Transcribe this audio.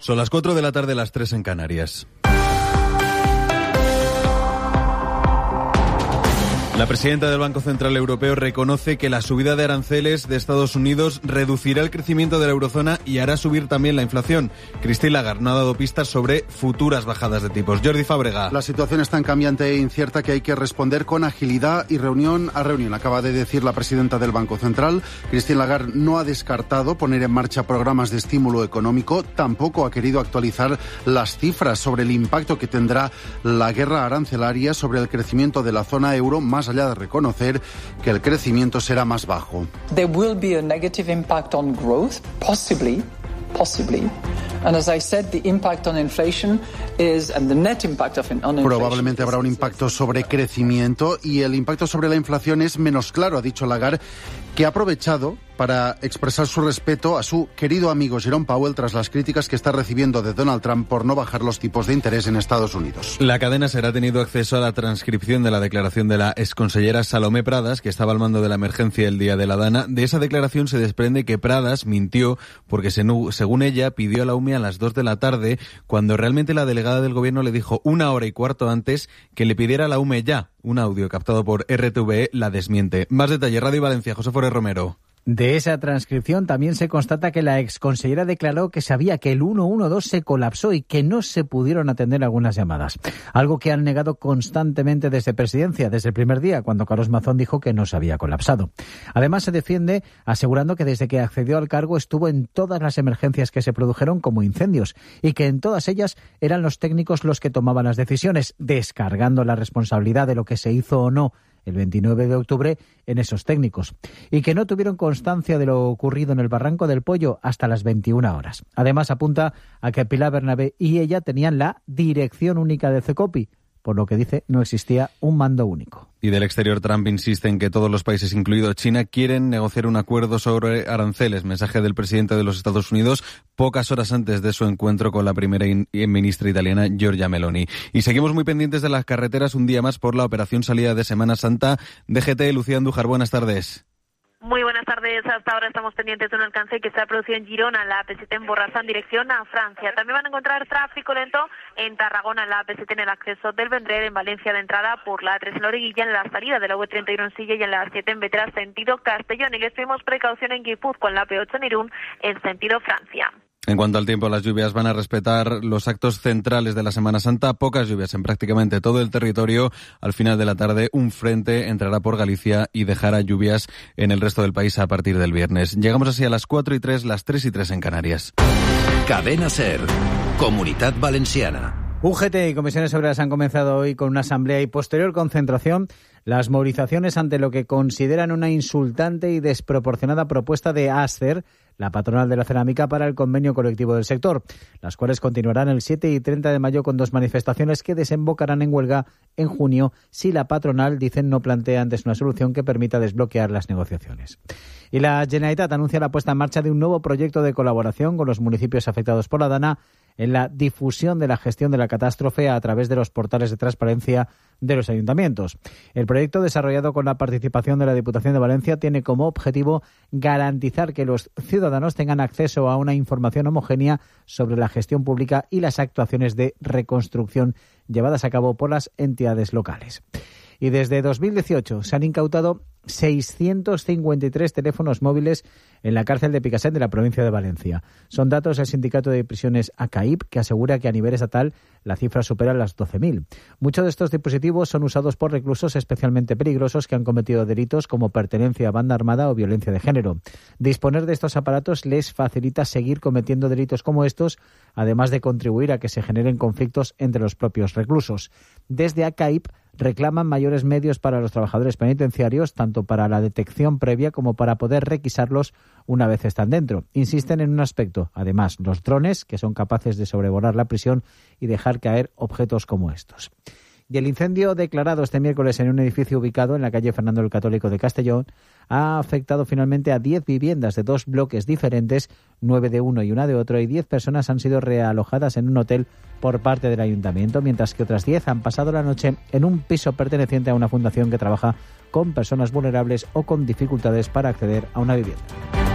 Son las 4 de la tarde, las 3 en Canarias. La presidenta del Banco Central Europeo reconoce que la subida de aranceles de Estados Unidos reducirá el crecimiento de la eurozona y hará subir también la inflación. Christine Lagarde no ha dado pistas sobre futuras bajadas de tipos. Jordi Fábrega. La situación es tan cambiante e incierta que hay que responder con agilidad y reunión a reunión. Acaba de decir la presidenta del Banco Central. Christine Lagarde no ha descartado poner en marcha programas de estímulo económico. Tampoco ha querido actualizar las cifras sobre el impacto que tendrá la guerra arancelaria sobre el crecimiento de la zona euro, más allá de reconocer que el crecimiento será más bajo. There will be a negative impact on growth, possibly. And as I said, the impact on inflation is, and the net impact on inflation. Probablemente habrá un impacto sobre crecimiento y el impacto sobre la inflación es menos claro, ha dicho Lagarde, que ha aprovechado para expresar su respeto a su querido amigo Jerome Powell tras las críticas que está recibiendo de Donald Trump por no bajar los tipos de interés en Estados Unidos. La cadena SER ha tenido acceso a la transcripción de la declaración de la exconsellera Salomé Pradas, que estaba al mando de la emergencia el día de la Dana. De esa declaración se desprende que Pradas mintió porque, según ella, pidió a la UME a las 2 de la tarde, cuando realmente la delegada del gobierno le dijo 1 hora y cuarto antes que le pidiera a la UME ya. Un audio captado por RTVE la desmiente. Más detalle, Radio Valencia, José Forés Romero. De esa transcripción también se constata que la exconsellera declaró que sabía que el 112 se colapsó y que no se pudieron atender algunas llamadas. Algo que han negado constantemente desde Presidencia, desde el primer día, cuando Carlos Mazón dijo que no se había colapsado. Además, se defiende asegurando que desde que accedió al cargo estuvo en todas las emergencias que se produjeron como incendios y que en todas ellas eran los técnicos los que tomaban las decisiones, descargando la responsabilidad de lo que se hizo o no el 29 de octubre en esos técnicos, y que no tuvieron constancia de lo ocurrido en el Barranco del Pollo hasta las 21 horas. Además, apunta a que Pilar Bernabé y ella tenían la dirección única de CECOPI, por lo que dice no existía un mando único. Y del exterior, Trump insiste en que todos los países, incluido China, quieren negociar un acuerdo sobre aranceles. Mensaje del presidente de los Estados Unidos pocas horas antes de su encuentro con la primera ministra italiana, Giorgia Meloni. Y seguimos muy pendientes de las carreteras un día más por la operación salida de Semana Santa. DGT, Lucía Andújar, buenas tardes. Muy buenas tardes. Hasta ahora estamos pendientes de un alcance que se ha producido en Girona, en la AP7 en Borrassà, en dirección a Francia. También van a encontrar tráfico lento en Tarragona, en la AP7 en el acceso del Vendrell, en Valencia de entrada por la A3 en la Origuilla, en la salida de la V31 en Silla y en la A7 en Vetera, sentido Castellón. Y les pedimos precaución en Guipúzcoa, en la AP8 en Irún, en sentido Francia. En cuanto al tiempo, las lluvias van a respetar los actos centrales de la Semana Santa. Pocas lluvias en prácticamente todo el territorio. Al final de la tarde, un frente entrará por Galicia y dejará lluvias en el resto del país a partir del viernes. Llegamos así a las 4:03, las 3:03 en Canarias. Cadena SER, Comunitat Valenciana. UGT y comisiones obreras han comenzado hoy con una asamblea y posterior concentración las movilizaciones ante lo que consideran una insultante y desproporcionada propuesta de ASCER, la patronal de la cerámica, para el convenio colectivo del sector, las cuales continuarán el 7 y 30 de mayo con 2 manifestaciones que desembocarán en huelga en junio si la patronal, dicen, no plantea antes una solución que permita desbloquear las negociaciones. Y la Generalitat anuncia la puesta en marcha de un nuevo proyecto de colaboración con los municipios afectados por la Dana en la difusión de la gestión de la catástrofe a través de los portales de transparencia de los ayuntamientos. El proyecto, desarrollado con la participación de la Diputación de Valencia, tiene como objetivo garantizar que los ciudadanos tengan acceso a una información homogénea sobre la gestión pública y las actuaciones de reconstrucción llevadas a cabo por las entidades locales. Y desde 2018 se han incautado 653 teléfonos móviles en la cárcel de Picassent de la provincia de Valencia. Son datos del sindicato de prisiones ACAIP, que asegura que a nivel estatal la cifra supera las 12.000. Muchos de estos dispositivos son usados por reclusos especialmente peligrosos que han cometido delitos como pertenencia a banda armada o violencia de género. Disponer de estos aparatos les facilita seguir cometiendo delitos como estos, además de contribuir a que se generen conflictos entre los propios reclusos. Desde ACAIP reclaman mayores medios para los trabajadores penitenciarios, tanto para la detección previa como para poder requisarlos una vez están dentro. Insisten en un aspecto, además, los drones, que son capaces de sobrevolar la prisión y dejar caer objetos como estos. Y el incendio declarado este miércoles en un edificio ubicado en la calle Fernando el Católico de Castellón ha afectado finalmente a 10 viviendas de 2 bloques diferentes, 9 de uno y 1 de otro, y 10 personas han sido realojadas en un hotel por parte del ayuntamiento, mientras que otras 10 han pasado la noche en un piso perteneciente a una fundación que trabaja con personas vulnerables o con dificultades para acceder a una vivienda.